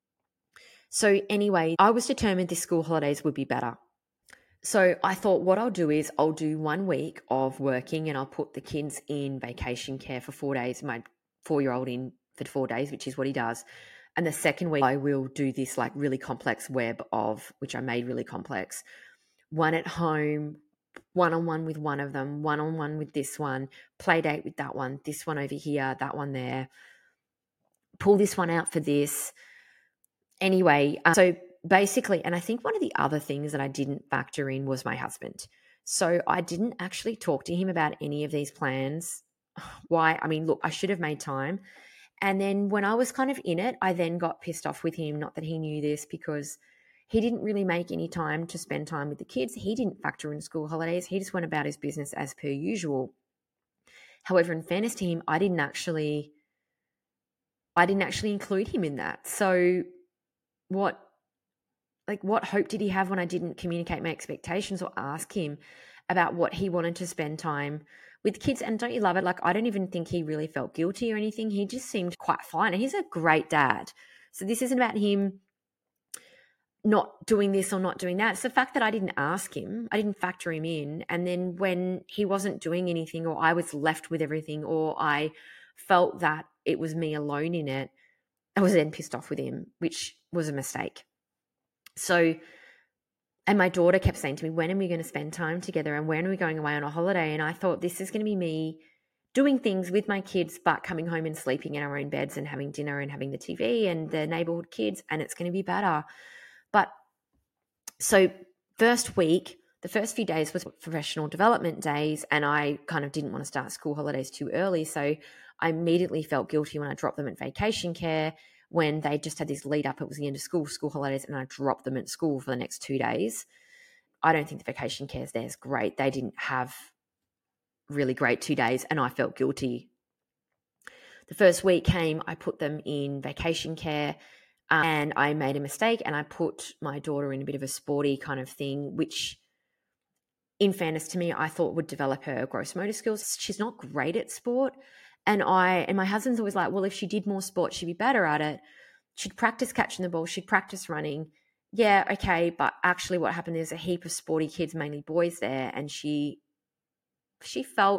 So anyway, I was determined this school holidays would be better. So I thought what I'll do is I'll do one week of working and I'll put the kids in vacation care for four days, my four-year-old in for four days, which is what he does. And the second week I will do this like really complex web of, which I made really complex, one at home, one-on-one with one of them, one-on-one with this one, play date with that one, this one over here, that one there, pull this one out for this. Anyway, um, so basically, and I think one of the other things that I didn't factor in was my husband. So I didn't actually talk to him about any of these plans. Why? I mean, look, I should have made time. And then when I was kind of in it, I then got pissed off with him. Not that he knew this, because he didn't really make any time to spend time with the kids. He didn't factor in school holidays. He just went about his business as per usual. However, in fairness to him, I didn't actually I didn't actually include him in that. So what, like, what hope did he have when I didn't communicate my expectations or ask him about what he wanted to spend time with kids? And don't you love it? Like, I don't even think he really felt guilty or anything. He just seemed quite fine. And he's a great dad. So this isn't about him not doing this or not doing that. It's the fact that I didn't ask him, I didn't factor him in. And then when he wasn't doing anything, or I was left with everything, or I felt that it was me alone in it, I was then pissed off with him, which was a mistake. So, and my daughter kept saying to me, when are we going to spend time together, and when are we going away on a holiday? And I thought, this is going to be me doing things with my kids, but coming home and sleeping in our own beds and having dinner and having the T V and the neighborhood kids, and it's going to be better. But so first week, the first few days was professional development days, and I kind of didn't want to start school holidays too early. So I immediately felt guilty when I dropped them at vacation care, when they just had this lead up. It was the end of school, school holidays, and I dropped them at school for the next two days. I don't think the vacation care there is great. They didn't have really great two days, and I felt guilty. The first week came, I put them in vacation care, um, and I made a mistake, and I put my daughter in a bit of a sporty kind of thing, which, in fairness to me, I thought would develop her gross motor skills. She's not great at sport. And I and my husband's always like, well, if she did more sport, she'd be better at it. She'd practice catching the ball. She'd practice running. Yeah, okay. But actually what happened is a heap of sporty kids, mainly boys there. And she, she felt,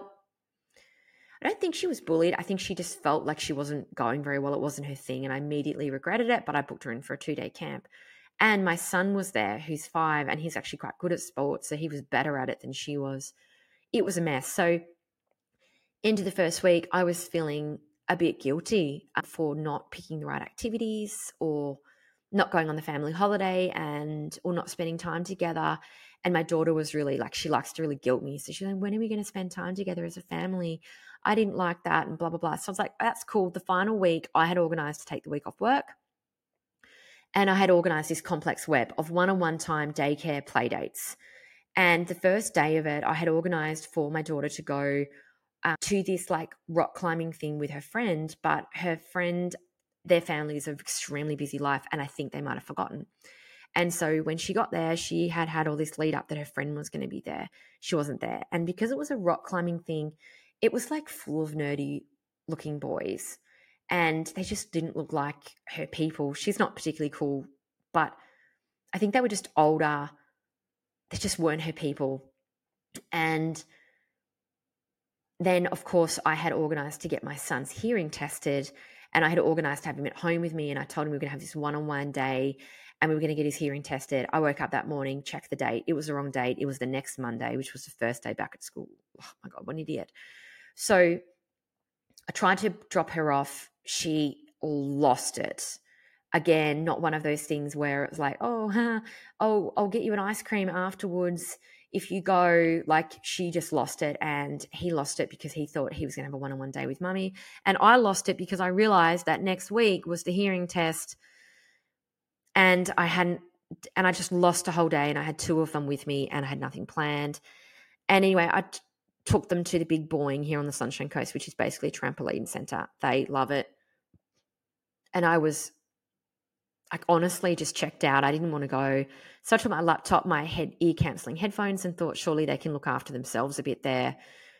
I don't think she was bullied. I think she just felt like she wasn't going very well. It wasn't her thing. And I immediately regretted it, but I booked her in for a two-day camp. And my son was there, who's five, and he's actually quite good at sports. So he was better at it than she was. It was a mess. So into the first week, I was feeling a bit guilty for not picking the right activities, or not going on the family holiday, and or not spending time together. And my daughter was really like, she likes to really guilt me. So she's like, when are we going to spend time together as a family? I didn't like that, and blah, blah, blah. So I was like, that's cool. The final week, I had organized to take the week off work. And I had organized this complex web of one-on-one time, daycare, play dates. And the first day of it, I had organized for my daughter to go uh, to this like rock climbing thing with her friend, but her friend, their family is an extremely busy life, and I think they might have forgotten. And so when she got there, she had had all this lead up that her friend was going to be there. She wasn't there. And because it was a rock climbing thing, it was like full of nerdy looking boys, and they just didn't look like her people. She's not particularly cool, but I think they were just older. They just weren't her people. And then, of course, I had organised to get my son's hearing tested, and I had organised to have him at home with me, and I told him we were going to have this one-on-one day, and we were going to get his hearing tested. I woke up that morning, checked the date. It was the wrong date. It was the next Monday, which was the first day back at school. Oh, my God, what an idiot. So I tried to drop her off. She lost it. Again, not one of those things where it was like, oh, huh, oh, I'll get you an ice cream afterwards if you go. Like, she just lost it, and he lost it because he thought he was going to have a one-on-one day with mummy. And I lost it because I realized that next week was the hearing test, and I hadn't, and I just lost a whole day, and I had two of them with me, and I had nothing planned. And anyway, I t- took them to the Big Boing here on the Sunshine Coast, which is basically a trampoline center. They love it. And I was I honestly just checked out. I didn't want to go. So I took my laptop, my head ear cancelling headphones, and thought surely they can look after themselves a bit there.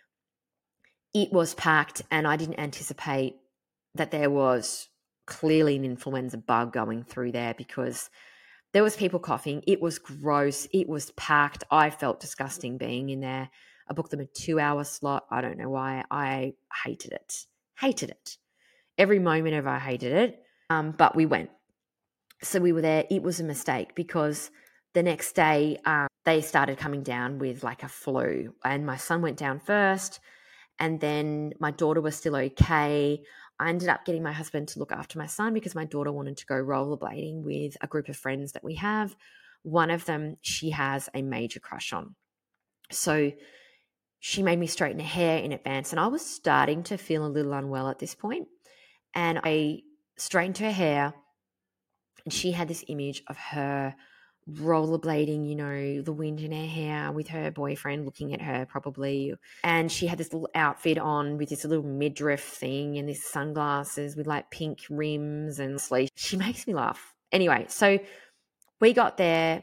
It was packed, and I didn't anticipate that there was clearly an influenza bug going through there, because there was people coughing. It was gross. It was packed. I felt disgusting being in there. I booked them a two-hour slot. I don't know why. I hated it. Hated it. Every moment of it, I hated it. Um, but we went. So we were there. It was a mistake, because the next day um, they started coming down with like a flu, and my son went down first, and then my daughter was still okay. I ended up getting my husband to look after my son because my daughter wanted to go rollerblading with a group of friends that we have. One of them, she has a major crush on. So she made me straighten her hair in advance, and I was starting to feel a little unwell at this point. And I straightened her hair, and she had this image of her rollerblading, you know, the wind in her hair with her boyfriend looking at her probably. And she had this little outfit on with this little midriff thing and these sunglasses with like pink rims and sleeves. She makes me laugh. Anyway, so we got there.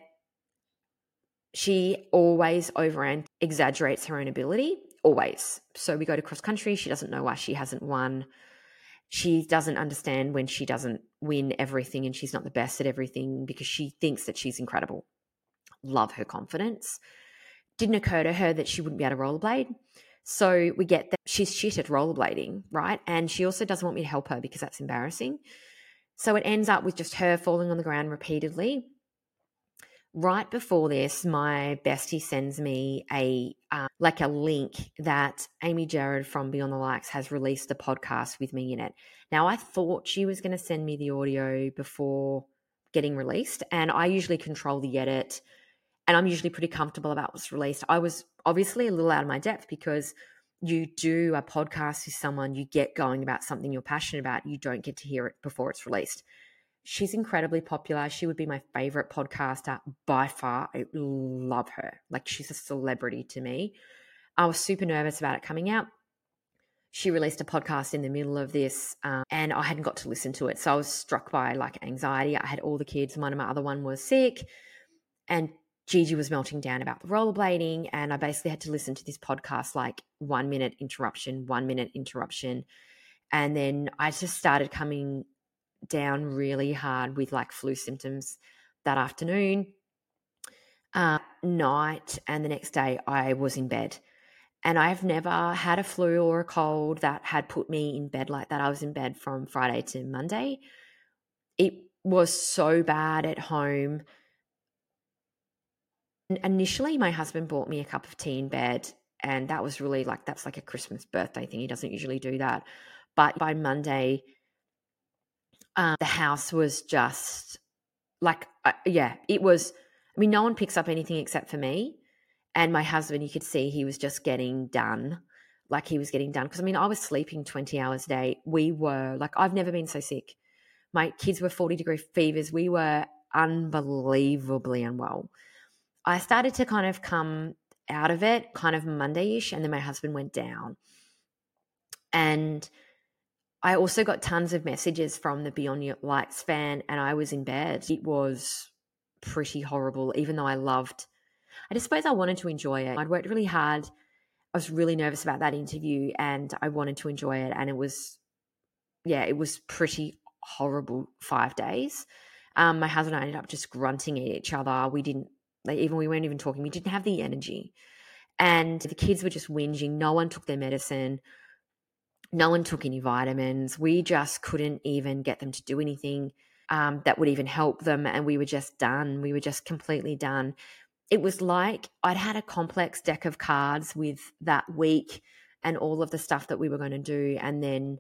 She always over and exaggerates her own ability, always. So we go to cross country. She doesn't know why she hasn't won. She doesn't understand when she doesn't win everything and she's not the best at everything because she thinks that she's incredible. Love her confidence. Didn't occur to her that she wouldn't be able to rollerblade. So we get that she's shit at rollerblading, right? And she also doesn't want me to help her because that's embarrassing. So it ends up with just her falling on the ground repeatedly. Right before this, my bestie sends me a uh, like a link that Amy Jarrett from Beyond the Likes has released a podcast with me in it. Now, I thought she was going to send me the audio before getting released, and I usually control the edit, and I'm usually pretty comfortable about what's released. I was obviously a little out of my depth because you do a podcast with someone, you get going about something you're passionate about, you don't get to hear it before it's released. She's incredibly popular. She would be my favorite podcaster by far. I love her. Like, she's a celebrity to me. I was super nervous about it coming out. She released a podcast in the middle of this um, and I hadn't got to listen to it. So I was struck by like anxiety. I had all the kids. One of my other one was sick and Gigi was melting down about the rollerblading. And I basically had to listen to this podcast, like one minute interruption, one minute interruption. And then I just started coming down really hard with like flu symptoms that afternoon, uh, night, and the next day I was in bed. And I've never had a flu or a cold that had put me in bed like that. I was in bed from Friday to Monday. It was so bad at home. Initially, my husband bought me a cup of tea in bed, and that was really like, that's like a Christmas birthday thing. He doesn't usually do that. But by Monday, Um, the house was just like, uh, yeah, it was. I mean, no one picks up anything except for me. And my husband, you could see he was just getting done. Like he was getting done. Because, I mean, I was sleeping twenty hours a day. We were, like, I've never been so sick. My kids were forty degree fevers. We were unbelievably unwell. I started to kind of come out of it kind of Monday-ish. And then my husband went down. And I also got tons of messages from the Beyond Your Likes fan and I was in bed. It was pretty horrible, even though I loved, I just suppose I wanted to enjoy it. I'd worked really hard. I was really nervous about that interview and I wanted to enjoy it. And it was, yeah, it was pretty horrible five days. Um, my husband and I ended up just grunting at each other. We didn't, like, even we weren't even talking. We didn't have the energy. And the kids were just whinging. No one took their medicine. No one took any vitamins. We just couldn't even get them to do anything um, that would even help them. And we were just done. We were just completely done. It was like I'd had a complex deck of cards with that week and all of the stuff that we were going to do. And then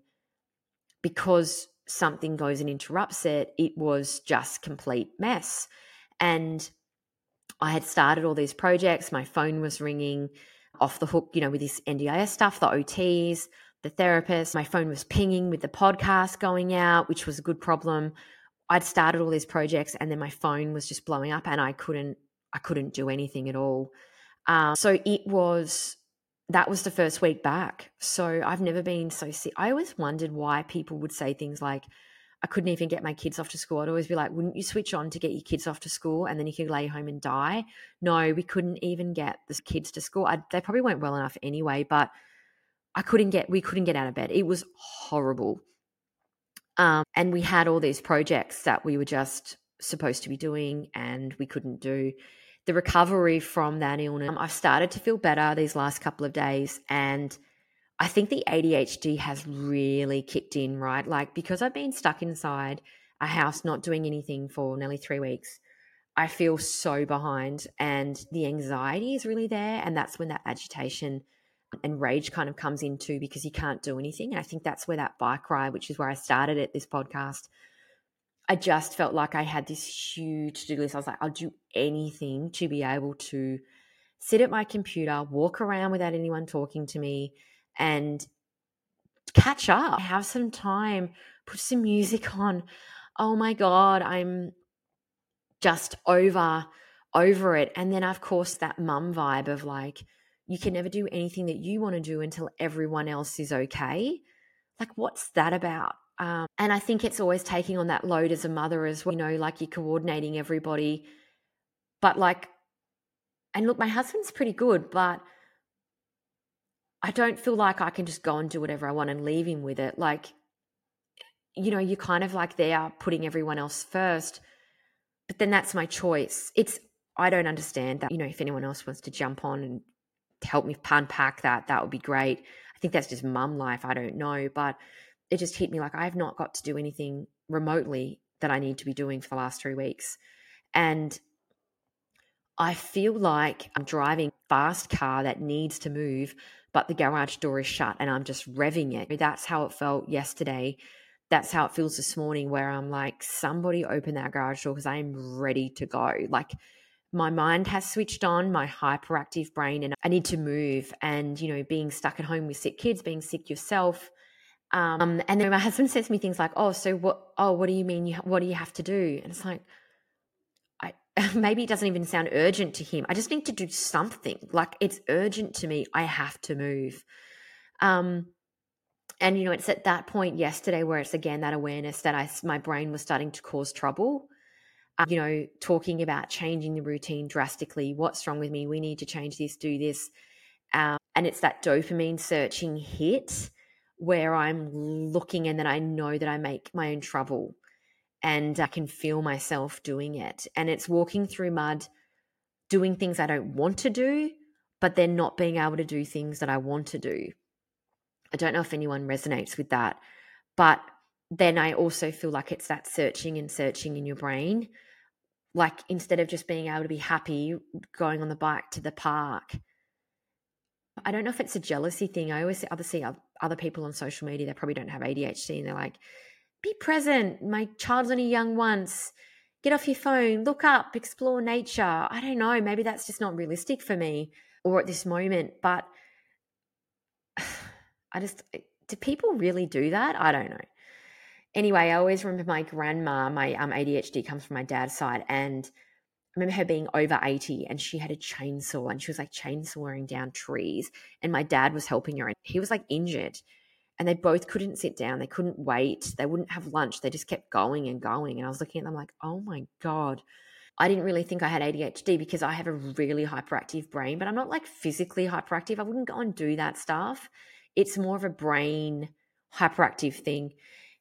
because something goes and interrupts it, it was just complete mess. And I had started all these projects. My phone was ringing off the hook, you know, with this N D I S stuff, the O Ts, the therapist. My phone was pinging with the podcast going out, which was a good problem. I'd started all these projects and then my phone was just blowing up and I couldn't, I couldn't do anything at all. Um, so it was, that was the first week back. So I've never been so sick. I always wondered why people would say things like, I couldn't even get my kids off to school. I'd always be like, wouldn't you switch on to get your kids off to school and then you could lay home and die? No, we couldn't even get the kids to school. I, they probably weren't well enough anyway, but I couldn't get, we couldn't get out of bed. It was horrible. Um, and we had all these projects that we were just supposed to be doing and we couldn't do. The recovery from that illness, um, I've started to feel better these last couple of days and I think the A D H D has really kicked in, right? Like because I've been stuck inside a house not doing anything for nearly three weeks, I feel so behind and the anxiety is really there. And that's when that agitation and rage kind of comes into because you can't do anything. And I think that's where that bike ride, which is where I started at this podcast, I just felt like I had this huge to-do list. I was like, I'll do anything to be able to sit at my computer, walk around without anyone talking to me and catch up, have some time, put some music on. Oh my God, I'm just over, over it. And then, of course, that mum vibe of like, you can never do anything that you want to do until everyone else is okay. Like, what's that about? Um, and I think it's always taking on that load as a mother as well, you know, like you're coordinating everybody. But like, and look, my husband's pretty good, but I don't feel like I can just go and do whatever I want and leave him with it. Like, you know, you're kind of like there putting everyone else first, but then that's my choice. It's, I don't understand that. You know, if anyone else wants to jump on and help me unpack that, that would be great. I think that's just mum life. I don't know, but it just hit me like I have not got to do anything remotely that I need to be doing for the last three weeks. And I feel like I'm driving a fast car that needs to move, but the garage door is shut and I'm just revving it. That's how it felt yesterday. That's how it feels this morning, where I'm like, somebody open that garage door because I am ready to go. Like, my mind has switched on, my hyperactive brain, and I need to move. And, you know, being stuck at home with sick kids, being sick yourself. Um, and then my husband says to me things like, oh, so what, oh, what do you mean? You, what do you have to do? And it's like, I, maybe it doesn't even sound urgent to him. I just need to do something. Like, it's urgent to me. I have to move. Um, and, you know, it's at that point yesterday where it's again that awareness that I, my brain was starting to cause trouble. Um, you know, talking about changing the routine drastically. What's wrong with me? We need to change this, do this. Um, and it's that dopamine searching hit where I'm looking and then I know that I make my own trouble and I can feel myself doing it. And it's walking through mud, doing things I don't want to do, but then not being able to do things that I want to do. I don't know if anyone resonates with that, but then I also feel like it's that searching and searching in your brain. Like, instead of just being able to be happy going on the bike to the park. I don't know if it's a jealousy thing. I always see other, see other people on social media that probably don't have A D H D and they're like, be present. My child's only young once. Get off your phone, look up, explore nature. I don't know. Maybe that's just not realistic for me or at this moment. But I just, do people really do that? I don't know. Anyway, I always remember my grandma, my um, A D H D comes from my dad's side, and I remember her being over eighty and she had a chainsaw and she was like chainsawing down trees and my dad was helping her and he was like injured and they both couldn't sit down. They couldn't wait. They wouldn't have lunch. They just kept going and going. And I was looking at them like, oh my God. I didn't really think I had A D H D because I have a really hyperactive brain, but I'm not like physically hyperactive. I wouldn't go and do that stuff. It's more of a brain hyperactive thing.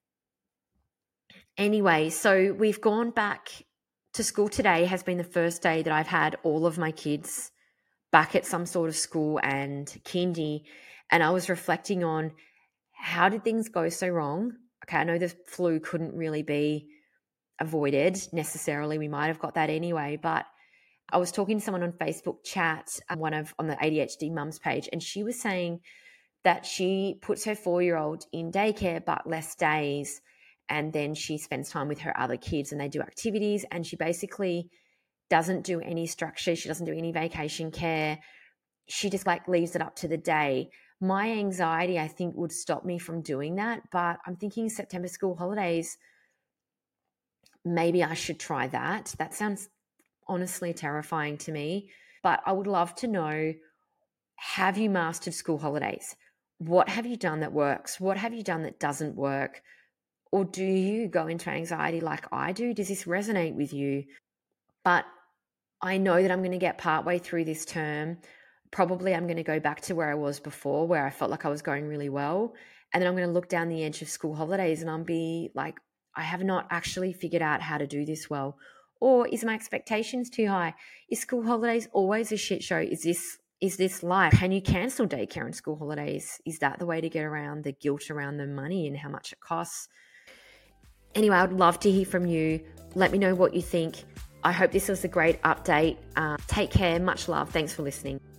Anyway, so we've gone back to school. Today has been the first day that I've had all of my kids back at some sort of school and kindy. And I was reflecting on, how did things go so wrong? Okay, I know the flu couldn't really be avoided necessarily. We might have got that anyway, but I was talking to someone on Facebook chat, one of on the A D H D mums page, and she was saying that she puts her four-year-old in daycare but less days, and then she spends time with her other kids and they do activities, and she basically doesn't do any structure. She doesn't do any vacation care. She just like leaves it up to the day. My anxiety, I think, would stop me from doing that. But I'm thinking September school holidays, maybe I should try that. That sounds honestly terrifying to me. But I would love to know, have you mastered school holidays? What have you done that works? What have you done that doesn't work? Or do you go into anxiety like I do? Does this resonate with you? But I know that I'm going to get partway through this term. Probably I'm going to go back to where I was before, where I felt like I was going really well. And then I'm going to look down the edge of school holidays and I'll be like, I have not actually figured out how to do this well. Or is my expectations too high? Is school holidays always a shit show? Is this is this life? Can you cancel daycare and school holidays? Is that the way to get around the guilt around the money and how much it costs? Anyway, I would love to hear from you. Let me know what you think. I hope this was a great update. Uh, take care. Much love. Thanks for listening.